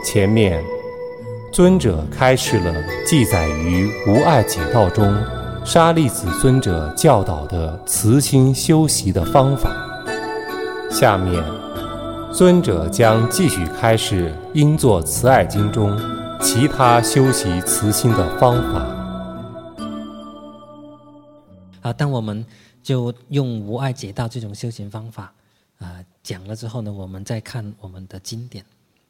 前面尊者开示了记载于无碍解道中沙利子尊者教导的慈心修习的方法。下面尊者将继续开示应作慈爱经中其他修习慈心的方法。 当我们就用无碍解道这种修行方法讲了之后呢，我们再看我们的经典。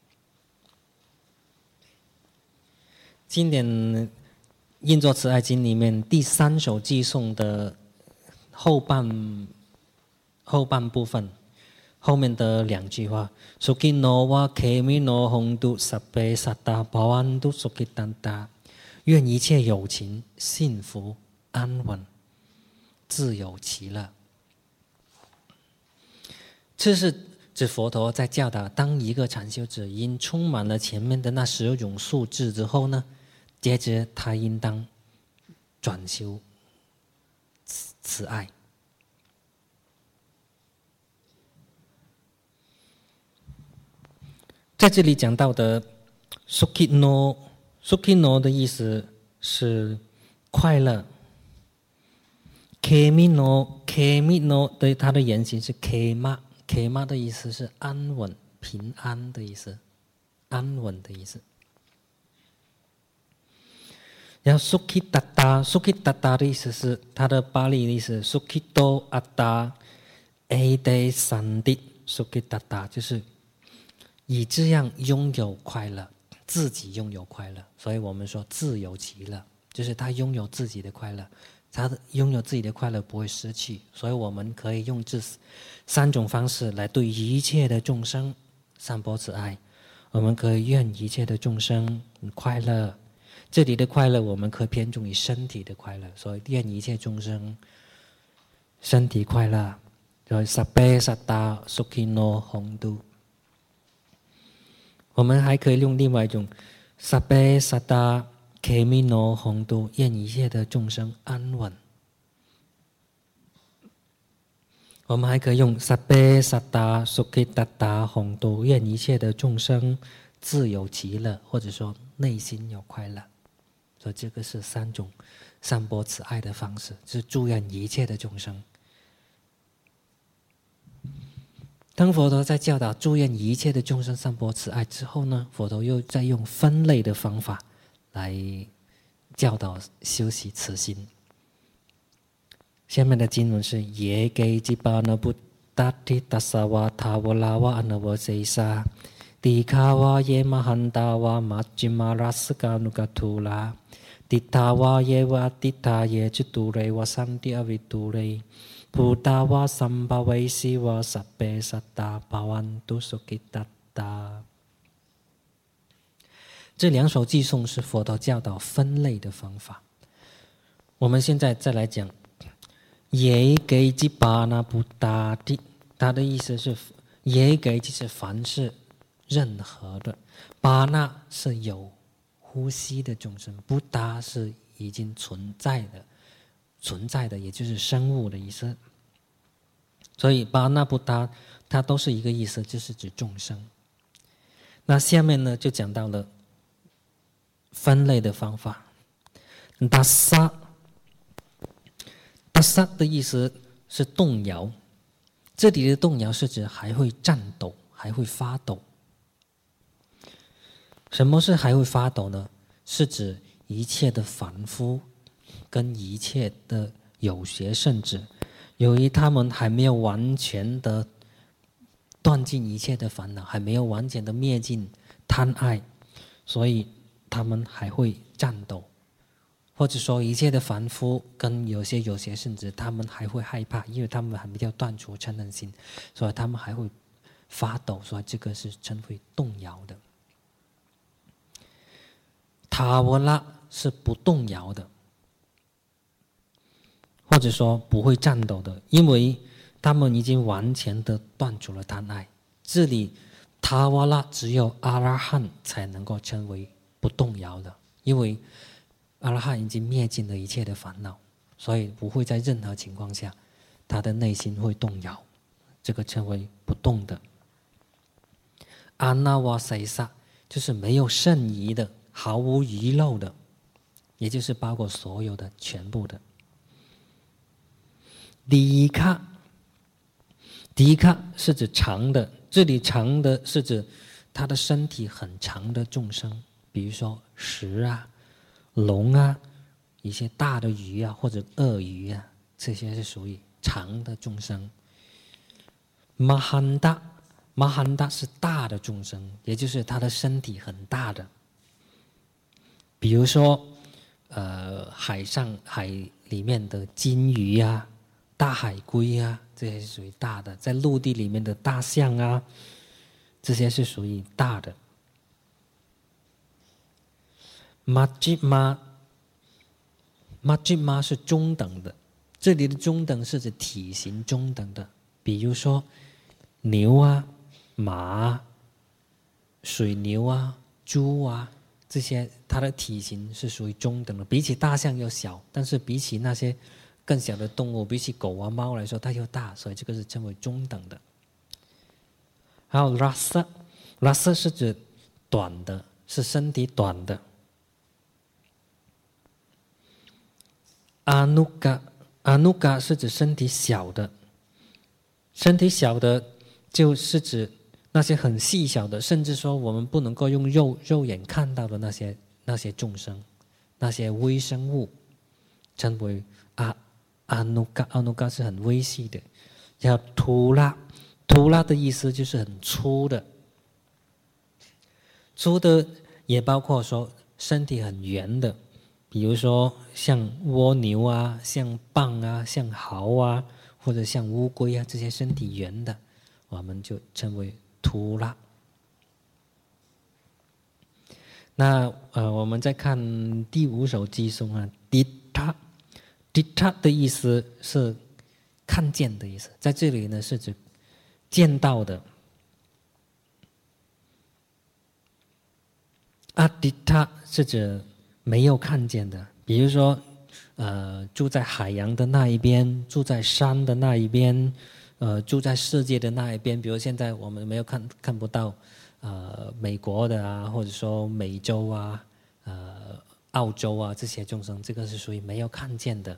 经典应作慈爱经里面第3首偈颂的后半部分，后面的2句话 Sukino wa kemino hongdu sabbe satta bhavantu sukitanta 愿一切有情幸福安稳自有其乐。这是指佛陀在教导，当一个禅修者因充满了前面的那12种素质之后呢，接着他应当转修慈爱。在这里讲到的 Sukino 的意思是快乐。Kemino 对它的原型是 Kema 的意思是安稳平安的意思，安稳的意思。然后 Sukitata 的意思是它的巴利的意思 Sukito Atta Ade Sandit Sukitata 就是以这样拥有快乐，自己拥有快乐，所以我们说自有其乐，就是他拥有自己的快乐，他拥有自己的快乐不会失去，所以我们可以用这3种方式来对一切的众生散播慈爱。我们可以愿一切的众生快乐，这里的快乐我们可以偏重于身体的快乐，所以愿一切众生身体快乐。所以 Sabbe Satta Sukhino Hongdu。我们还可以用另外一种 Sabbe Satta Kemino Hongdu 愿一切的众生安稳。我们还可以用 Sabbe Satta Sukhitata Hongdu 愿一切的众生自有其乐，或者说内心有快乐。所以这个是3种散播慈爱的方式，是祝愿一切的众生。当佛陀在教导祝愿一切的众生散播慈爱之后呢，佛陀又在用分类的方法来教导修习慈心。下面的经文是耶给吉巴那布达提达萨瓦塔瓦拉瓦安那瓦塞萨迪卡瓦耶马汉达瓦马吉马拉斯嘎努嘎图拉迪塔瓦耶瓦迪塔耶吉杜雷瓦桑迪阿维杜雷菩达瓦三巴维西瓦萨贝萨达巴万杜苏吉达达。这2首偈颂是佛陀教导分类的方法。我们现在再来讲耶给吉巴那布达蒂，它的意思是耶给就是凡是任何的，巴那是有呼吸的众生，布达是已经存在的，也就是生物的意思。所以巴那布达它都是一个意思，就是指众生。那下面呢就讲到了分类的方法。达萨的意思是动摇，这里的动摇是指还会颤抖，还会发抖。什么是还会发抖呢？是指一切的凡夫跟一切的有学圣者，由于他们还没有完全的断尽一切的烦恼，还没有完全的灭尽贪爱，所以他们还会颤抖。或者说一切的凡夫跟有些有学圣者，他们还会害怕，因为他们还没有断除嗔恨心，所以他们还会发抖，所以这个是称为动摇的。塔瓦拉是不动摇的，或者说不会颤抖的，因为他们已经完全的断除了贪爱。这里塔瓦拉只有阿拉汉才能够称为不动摇的，因为阿拉汉已经灭尽了一切的烦恼，所以不会在任何情况下他的内心会动摇，这个称为不动的。阿那瓦塞萨就是没有剩余的，毫无遗漏的，也就是包括所有的全部的。迪卡是指长的，这里长的是指他的身体很长的众生，比如说石啊、龙啊、一些大的鱼啊或者鳄鱼啊，这些是属于长的众生。马罕达是大的众生，也就是他的身体很大的，比如说海里面的金鱼啊、大海龟啊，这些是属于大的。在陆地里面的大象啊，这些是属于大的。马吉玛是中等的，这里的中等是指体型中等的，比如说牛啊、马啊、水牛啊、猪啊，这些它的体型是属于中等的，比起大象要小，但是比起那些更小的动物，比起狗啊猫来说它又大，所以这个是称为中等的。还有拉瑟是指短的，是身体短的。阿努嘎是指身体小的，身体小的就是指那些很细小的，甚至说我们不能够用肉眼看到的那些众生，那些微生物，称为阿努嘎是很微细的。叫图拉的意思就是很粗的，粗的也包括说身体很圆的，比如说像蜗牛啊、像蚌啊、像蚝啊，或者像乌龟啊，这些身体圆的，我们就称为图拉。那我们再看第5首偈颂啊，迪塔的意思是看见的意思，在这里呢是指见到的。阿迪塔是指没有看见的，比如说住在海洋的那一边，住在山的那一边，住在世界的那一边，比如现在我们没有看不到美国的啊，或者说美洲啊、澳洲啊这些众生，这个是属于没有看见的。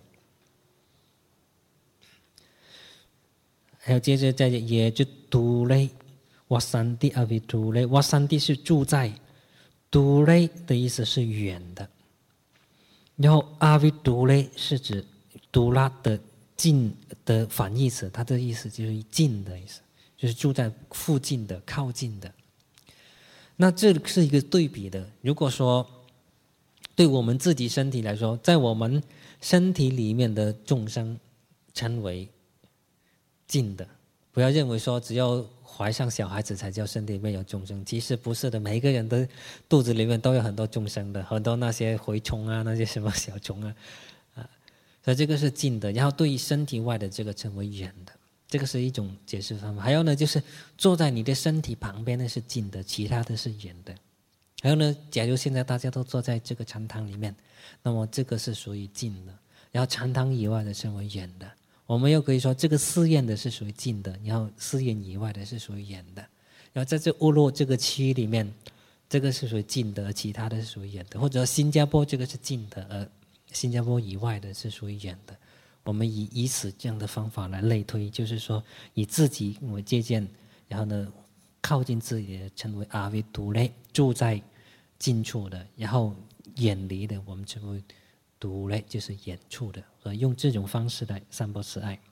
还有接着再也就杜雷瓦山地阿维杜雷，瓦山地是住在，杜雷的意思是远的，然后阿维杜雷是指杜拉的近的反义词，它的意思就是近的意思，就是住在附近的、靠近的。那这是一个对比的。如果说对我们自己身体来说，在我们身体里面的众生称为近的，不要认为说只要怀上小孩子才叫身体里面有众生，其实不是的，每一个人的肚子里面都有很多众生的，很多那些蛔虫啊，那些什么小虫啊，所以这个是近的。然后对于身体外的这个称为远的，这个是一种解释方法。还有呢，就是坐在你的身体旁边的是近的，其他的是远的。还有呢，假如现在大家都坐在这个禅堂里面，那么这个是属于近的，然后禅堂以外的称为远的。我们又可以说这个寺院的是属于近的，然后寺院以外的是属于远的。然后在这乌鲁这个区域里面，这个是属于近的，其他的是属于远的。或者新加坡这个是近的，新加坡以外的是属于远的。我们以此这样的方法来类推，就是说以自己为借鉴，然后呢靠近自己的称为阿维杜雷，住在近处的，然后远离的我们称为杜雷，就是远处的。用这种方式来散播慈爱。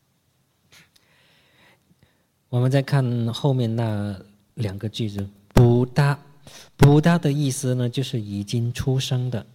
我们再看后面那2个句子，布达的意思呢，就是已经出生的。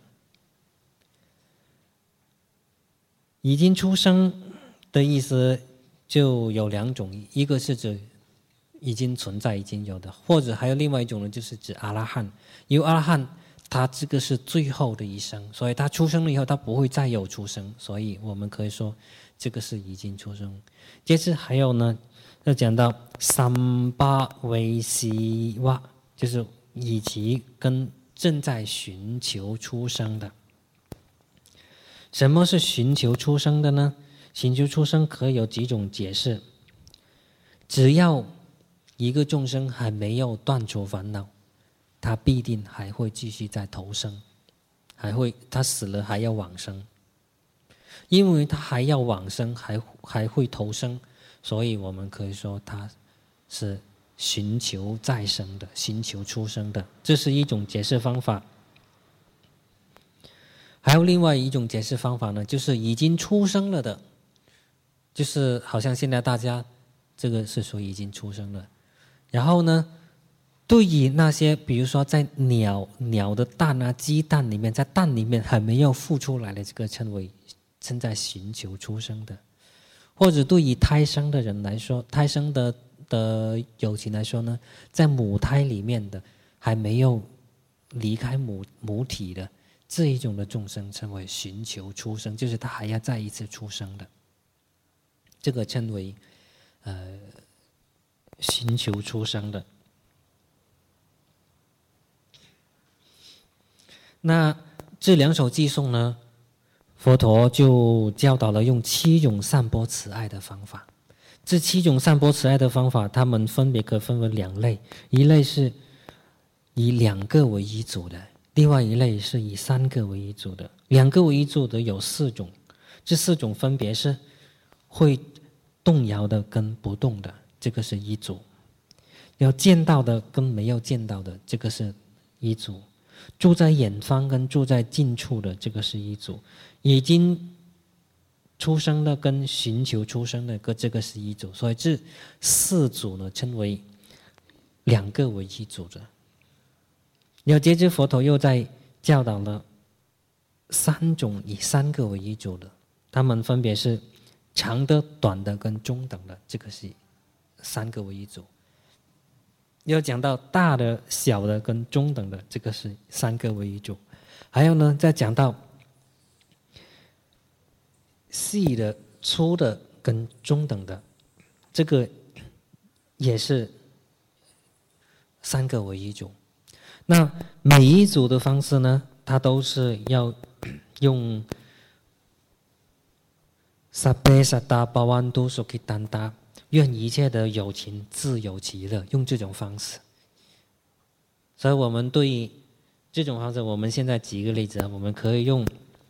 已经出生的意思就有2种，一个是指已经存在、已经有的，或者还有另外一种呢，就是指阿拉汉。因为阿拉汉他这个是最后的一生，所以他出生了以后他不会再有出生，所以我们可以说这个是已经出生。接着还有呢，要讲到三巴维西瓦，就是以及跟正在寻求出生的。什么是寻求出生的呢？寻求出生可以有几种解释。只要一个众生还没有断除烦恼， 他必定还会继续再投生，他死了还要往生，因为他还要往生，还会投生，所以我们可以说他是寻求再生的，寻求出生的，这是一种解释方法。还有另外一种解释方法呢，就是已经出生了的，就是好像现在大家这个是说已经出生了，然后呢，对于那些比如说在鸟的蛋啊、鸡蛋里面，在蛋里面还没有孵出来的，这个称为正在寻求出生的。或者对于胎生的人来说，胎生的友情来说呢，在母胎里面的还没有离开母体的这一种的众生称为寻求出生，就是他还要再一次出生的，这个称为寻求出生的。那这两首偈颂呢，佛陀就教导了用7种散播慈爱的方法。这7种散播慈爱的方法，它们分别可分为2类，一类是以2个为一组的，另外一类是以3个为一组的。2个为一组的有4种，这4种分别是会动摇的跟不动的，这个是一组；要见到的跟没有见到的，这个是一组；住在远方跟住在近处的，这个是一组；已经出生的跟寻求出生的，这个是一组。所以这4组呢，称为2个为一组的。然后接着佛陀又在教导了3种以3个为一组的，它们分别是长的、短的跟中等的，这个是3个为一组。又讲到大的、小的跟中等的，这个是3个为一组。还有呢，再讲到细的、粗的跟中等的，这个也是3个为一组。那每一组的方式呢，它都是要用萨贝萨达巴万都苏基丹达，愿一切的有情自有其乐，用这种方式。所以我们对于这种方式，我们现在举一个例子，我们可以用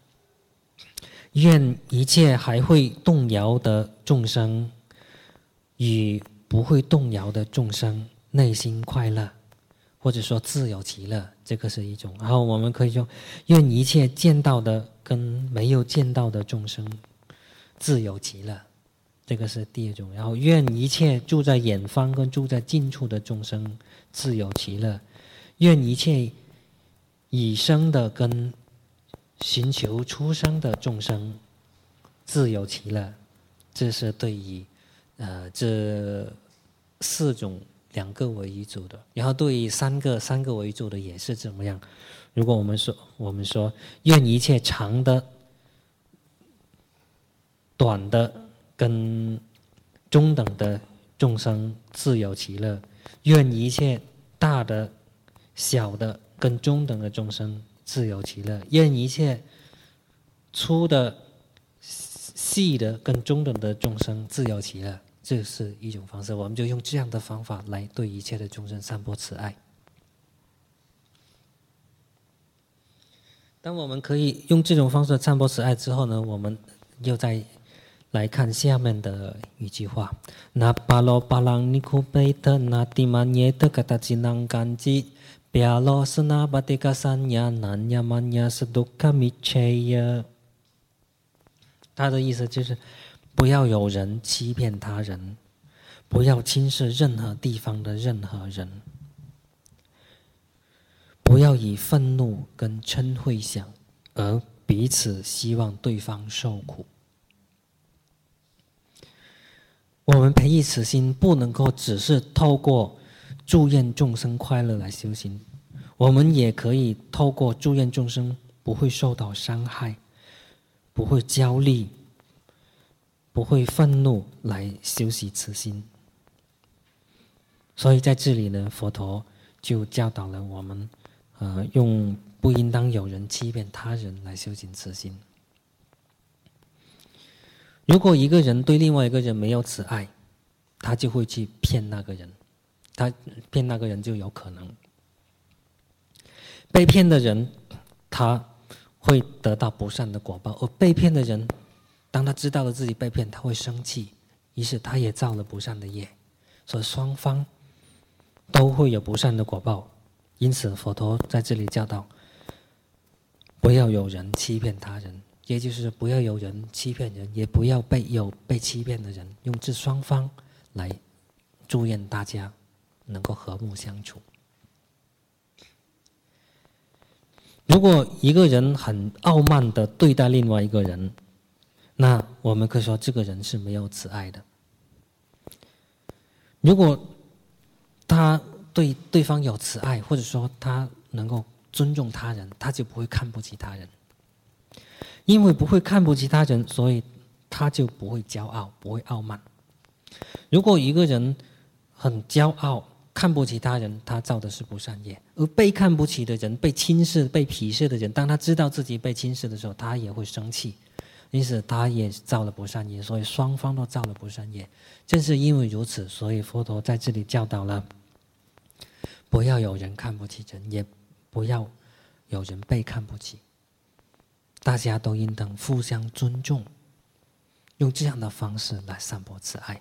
愿一切还会动摇的众生与不会动摇的众生内心快乐，或者说自有其乐，这个是一种。然后我们可以用愿一切见到的跟没有见到的众生自有其乐，这个是第2种。然后愿一切住在远方跟住在近处的众生自有其乐，愿一切已生的跟寻求出生的众生自有其乐，这是对于这4种2个为一组的。然后对于3个为一组的也是怎么样？如果我们说愿一切长的、短的跟中等的众生自有其乐，愿一切大的、小的跟中等的众生自有其乐，愿一切粗的、细的跟中等的众生自有其乐，这是一种方式。我们就用这样的方法来对一切的众生散播慈爱。当我们可以用这种方式散播慈爱之后呢，我们又再来看下面的一句话：那巴罗巴朗尼库贝特那蒂曼耶特卡达吉囊甘吉比亚罗斯那巴蒂卡三亚南亚曼亚斯杜卡米切耶。他的意思就是不要有人欺骗他人，不要轻视任何地方的任何人，不要以愤怒跟嗔恚想而彼此希望对方受苦。我们培育慈心不能够只是透过祝愿众生快乐来修行，我们也可以透过祝愿众生不会受到伤害，不会焦虑，不会愤怒来修习慈心。所以在这里呢，佛陀就教导了我们用不应当有人欺骗他人来修行慈心。如果一个人对另外一个人没有慈爱，他就会去骗那个人，他骗那个人就有可能。 被骗的人他会得到不善的果报，而被骗的人当他知道了自己被骗，他会生气，于是他也造了不善的业，所以双方都会有不善的果报。因此佛陀在这里教导，不要有人欺骗他人，也就是不要有人欺骗人，也不要有被欺骗的人，用这双方来祝愿大家能够和睦相处。如果一个人很傲慢的对待另外一个人，那我们可以说这个人是没有慈爱的。如果他对对方有慈爱，或者说他能够尊重他人，他就不会看不起他人。因为不会看不起他人，所以他就不会骄傲，不会傲慢。如果一个人很骄傲，看不起他人，他造的是不善业。而被看不起的人，被轻视、被鄙视的人，当他知道自己被轻视的时候，他也会生气，因此他也造了不善业，所以双方都造了不善业。正是因为如此，所以佛陀在这里教导了，不要有人看不起人，也不要有人被看不起，大家都应当互相尊重，用这样的方式来散播慈爱。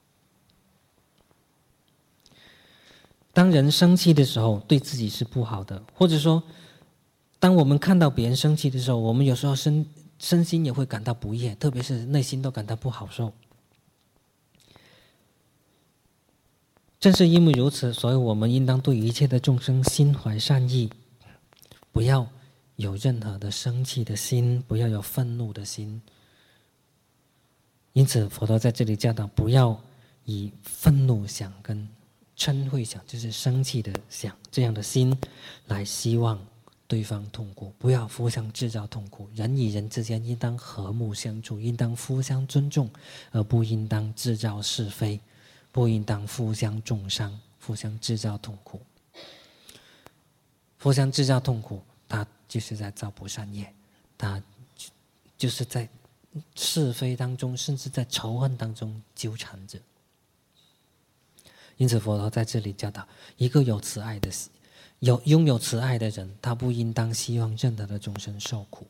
当人生气的时候，对自己是不好的，或者说当我们看到别人生气的时候，我们有时候身心也会感到不悦，特别是内心都感到不好受。正是因为如此，所以我们应当对一切的众生心怀善意，不要有任何的生气的心，不要有愤怒的心。因此佛陀在这里教导，不要以愤怒想跟嗔恚想，就是生气的想这样的心来希望对方痛苦，不要互相制造痛苦。人与人之间应当和睦相处，应当互相尊重，而不应当制造是非，不应当互相重伤，互相制造痛苦。互相制造痛苦，他就是在造不善业，他就是在是非当中，甚至在仇恨当中纠缠着。因此佛陀在这里教导，一个有慈爱的拥有慈爱的人，他不应当希望任何的众生受苦。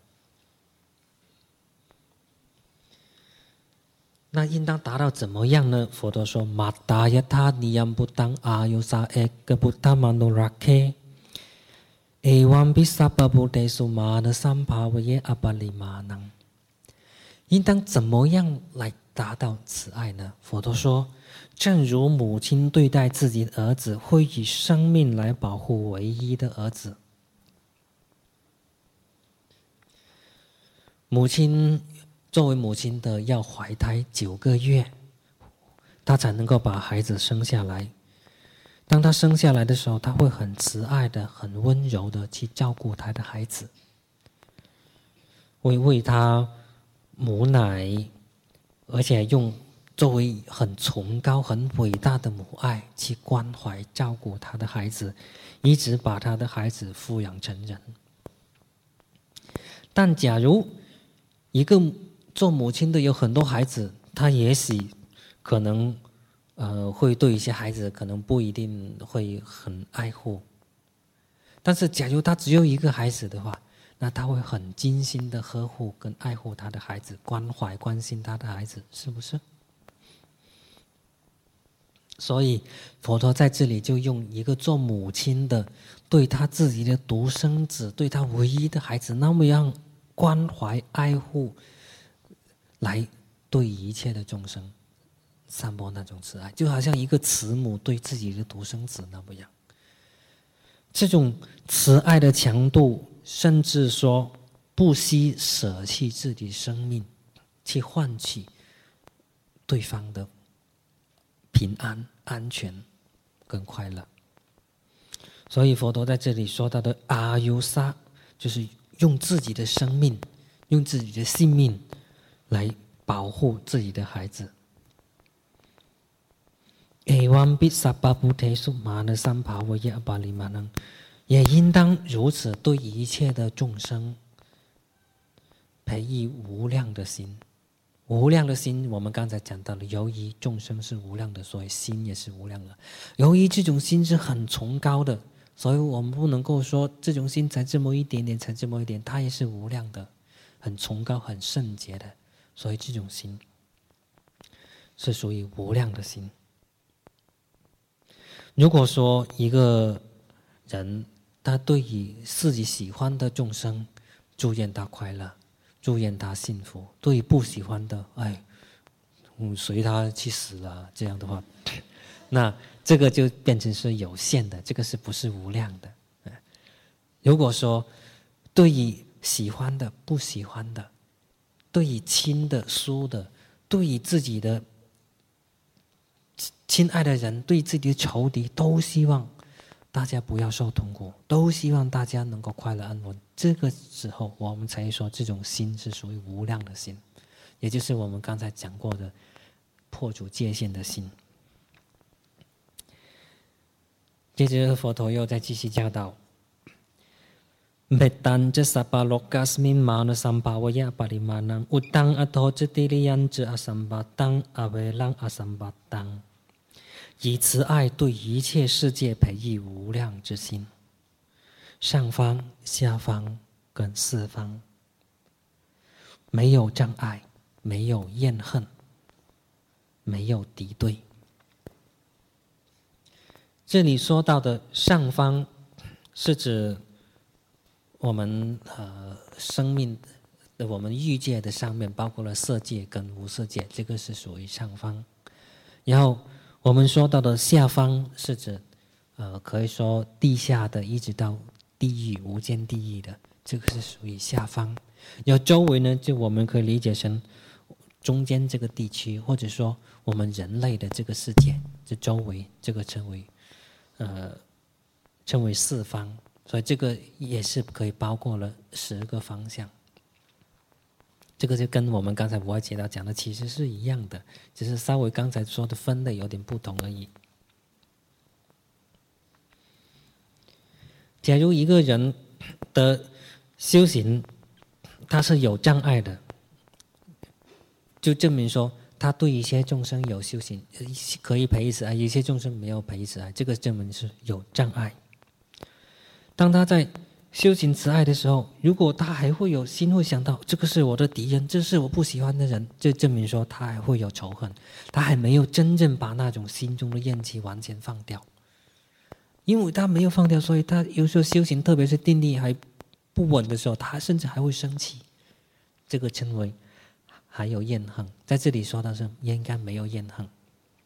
那应当达到怎么样呢？佛陀说：“马达耶他尼yam butang ayusa eka buddha manurake evam bisabba buddhesu mana sampavaye abalimanang。”应当怎么样来达到慈爱呢？佛陀说，正如母亲对待自己的儿子，会以生命来保护唯一的儿子。母亲作为母亲的要怀胎9个月，她才能够把孩子生下来。当她生下来的时候，她会很慈爱的、很温柔的去照顾她的孩子，会为他母奶，而且用作为很崇高、很伟大的母爱去关怀、照顾他的孩子，一直把他的孩子抚养成人。但假如一个做母亲的有很多孩子，他也许可能会对一些孩子可能不一定会很爱护，但是假如他只有一个孩子的话，那他会很精心的呵护跟爱护他的孩子，关怀关心他的孩子，是不是？所以佛陀在这里就用一个做母亲的对他自己的独生子，对他唯一的孩子那么样关怀爱护，来对一切的众生散播那种慈爱，就好像一个慈母对自己的独生子那么样。这种慈爱的强度，甚至说不惜舍弃自己生命，去换取对方的平安、安全跟快乐。所以佛陀在这里说到的阿尤萨，就是用自己的生命、用自己的性命来保护自己的孩子。也应当如此对一切的众生培育无量的心。无量的心，我们刚才讲到了，由于众生是无量的，所以心也是无量的。由于这种心是很崇高的、 所以我们不能够说这种心才这么一点点，才这么一点，它也是无量的，很崇高、很圣洁的。所以这种心是属于无量的心。如果说一个人他对于自己喜欢的众生，祝愿他快乐，祝愿他幸福；对于不喜欢的，随他去死啊，这样的话，那这个就变成是有限的，这个是不是无量的？如果说对于喜欢的、不喜欢的，对于亲的、疏的，对于自己的亲爱的人，对自己的仇敌，都希望大家不要受痛苦，都希望大家能够快乐安稳。这个时候，我们才说这种心是属于无量的心，也就是我们刚才讲过的破除界限的心。接着佛陀又再继续教导：Metan ca sabba lokasmin mana sambhavaya parimanam utang atho ca tiriyan ca asambatang avelang asambatang。以慈爱对一切世界培育无量之心，上方、下方跟四方，没有障碍，没有怨恨，没有敌对。这里说到的上方是指我们生命的我们欲界的上面，包括了色界跟无色界，这个是属于上方。然后我们说到的下方是指可以说地下的一直到地狱无间地狱的，这个是属于下方。然后周围呢，就我们可以理解成中间这个地区，或者说我们人类的这个世界，这周围这个称为四方。所以这个也是可以包括了10个方向。这个就跟我们刚才无碍解道讲的其实是一样的，只是稍微刚才说的分类有点不同而已。假如一个人的修行他是有障碍的，就证明说他对一些众生有修行，可以培育慈爱，一些众生没有培育慈爱，这个证明是有障碍。当他在修行慈爱的时候，如果他还会有心会想到这个是我的敌人，这是我不喜欢的人，这证明说他还会有仇恨，他还没有真正把那种心中的怨气完全放掉。因为他没有放掉，所以他有时候修行，特别是定力还不稳的时候，他甚至还会生气，这个称为还有怨恨。在这里说到是应该没有怨恨。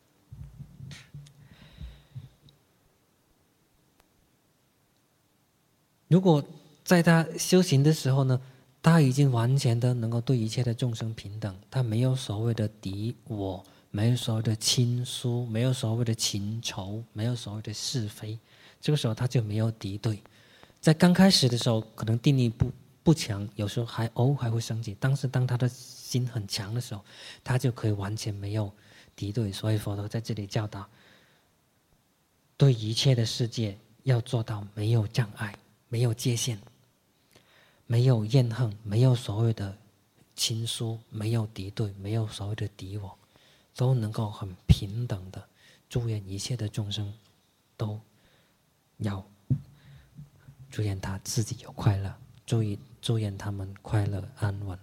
如果在他修行的时候呢，他已经完全的能够对一切的众生平等，他没有所谓的敌我，没有所谓的亲疏，没有所谓的情仇，没有所谓的是非，这个时候他就没有敌对。在刚开始的时候，可能定力不强，有时候还会生气，但是当他的心很强的时候，他就可以完全没有敌对。所以佛陀在这里教导，对一切的世界要做到没有障碍，没有界限，没有怨恨，没有所谓的亲疏，没有敌对，没有所谓的敌我，都能够很平等的祝愿一切的众生都要祝愿他自己有快乐，祝愿他们快乐安稳。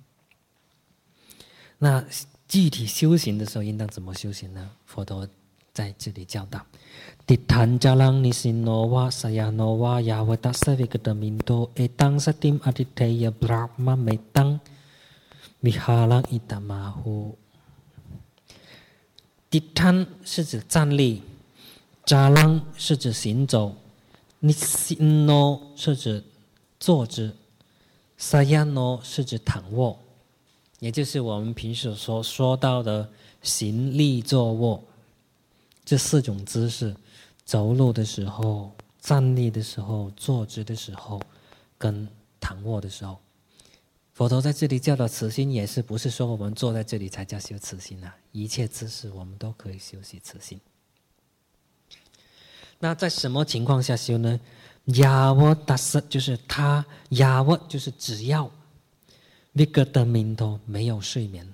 那具体修行的时候应当怎么修行呢？佛陀在这里教导：Titan jalang nisino wa sayano wa yawata savikadaminto etang satim aditeya brahma metang vihalang itamahu。Titan 是指站立， jalang 是指行走， nisino 是指坐姿， sayano 是指躺卧，也就是我们平时所说到的行立坐卧。这4种姿势，走路的时候、站立的时候、坐姿的时候跟躺卧的时候，佛陀在这里教导慈心，也是不是说我们坐在这里才叫修慈心啊？一切姿势我们都可以修习慈心。那在什么情况下修呢？雅沃达瑟就是他，雅沃就是只要Vikadaminto没有睡眠，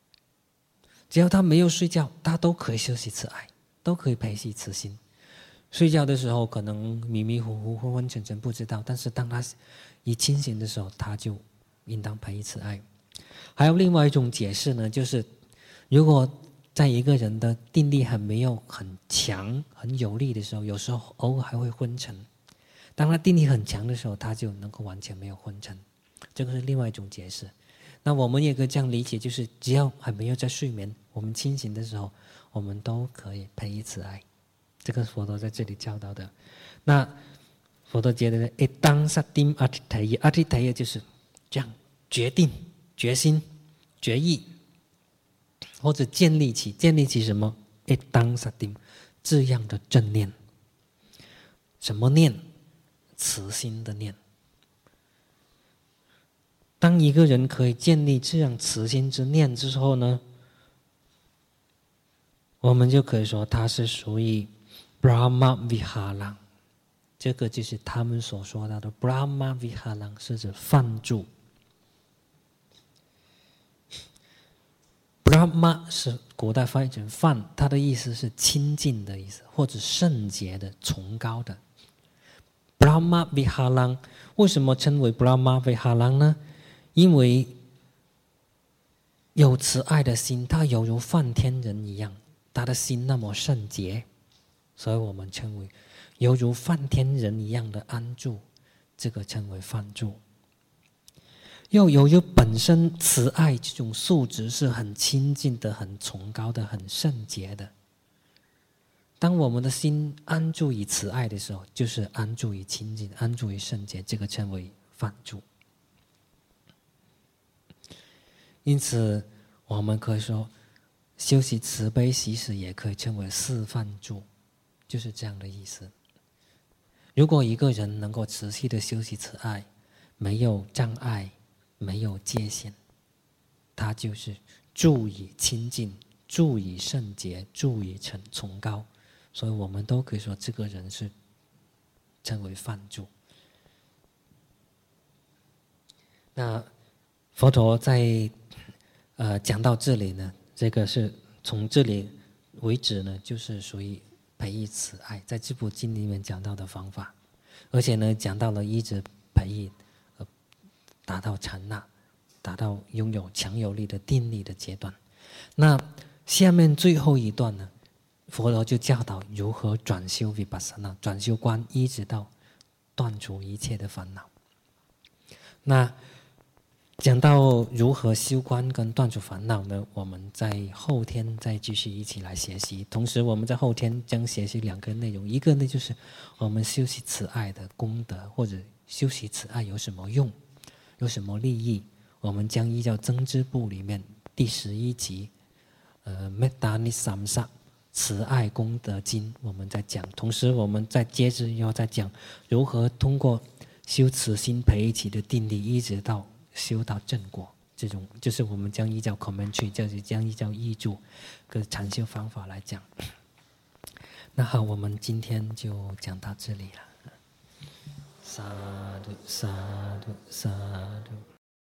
只要他没有睡觉，他都可以修习慈爱，都可以培习慈心。 睡觉的时候可能迷迷糊糊、昏昏沉沉不知道，但是当他一清醒的时候，他就应当培育慈爱。还有另外一种解释呢，就是如果在一个人的定力还没有很强、很有力的时候，有时候偶尔还会昏沉。当他定力很强的时候，他就能够完全没有昏沉。这个是另外一种解释。那我们也可以这样理解，就是只要还没有在睡眠，我们清醒的时候，我们都可以培育慈爱。这个佛陀在这里教导的。那佛陀觉得当萨丁阿提台耶，阿提台耶就是这样决定、决心、决意，或者建立起什么？当萨丁这样的正念。什么念？慈心的念。当一个人可以建立这样慈心之念之后呢，我们就可以说他是属于 Brahma Viharam。这个就是他们所说到的 Brahma Viharam， 是指梵住。Brahma 是古代翻译成梵，它的意思是清净的意思，或者圣洁的、崇高的。Brahma Viharam 为什么称为 Brahma Viharam 呢？因为有慈爱的心，他犹如梵天人一样，他的心那么圣洁，所以我们称为犹如梵天人一样的安住，这个称为梵住。又由于本身慈爱这种素质是很亲近的、很崇高的、很圣洁的。当我们的心安住于慈爱的时候，就是安住于清净、安住于圣洁，这个称为梵住。因此，我们可以说，修习慈悲喜舍也可以称为四梵住，就是这样的意思。如果一个人能够持续的修习慈爱，没有障碍，没有界限，他就是住于清净，住于圣洁，住于崇高，所以我们都可以说这个人是称为梵住。那佛陀在讲到这里呢，这个是从这里为止呢，就是属于培育慈爱，在这部经里面讲到的方法，而且呢，讲到了一直培育，达到禅那，达到拥有强有力的定力的阶段。那下面最后一段呢，佛陀就教导如何转修 Vipassana， 转修观，一直到断除一切的烦恼。那讲到如何修观跟断除烦恼呢，我们在后天再继续一起来学习。同时我们在后天将学习两个内容，一个呢就是我们修习慈爱的功德，或者修习慈爱有什么用，有什么利益，我们将依照增支部里面第11集Metta Nisamsa 慈爱功德经我们在讲。同时我们再接着要再讲如何通过修慈心培育起的定力，一直到修到正果，这种就是我们将依照 commentary， 就是将依照译注跟禅修方法来讲。那好，我们今天就讲到这里了。萨埵萨埵萨埵。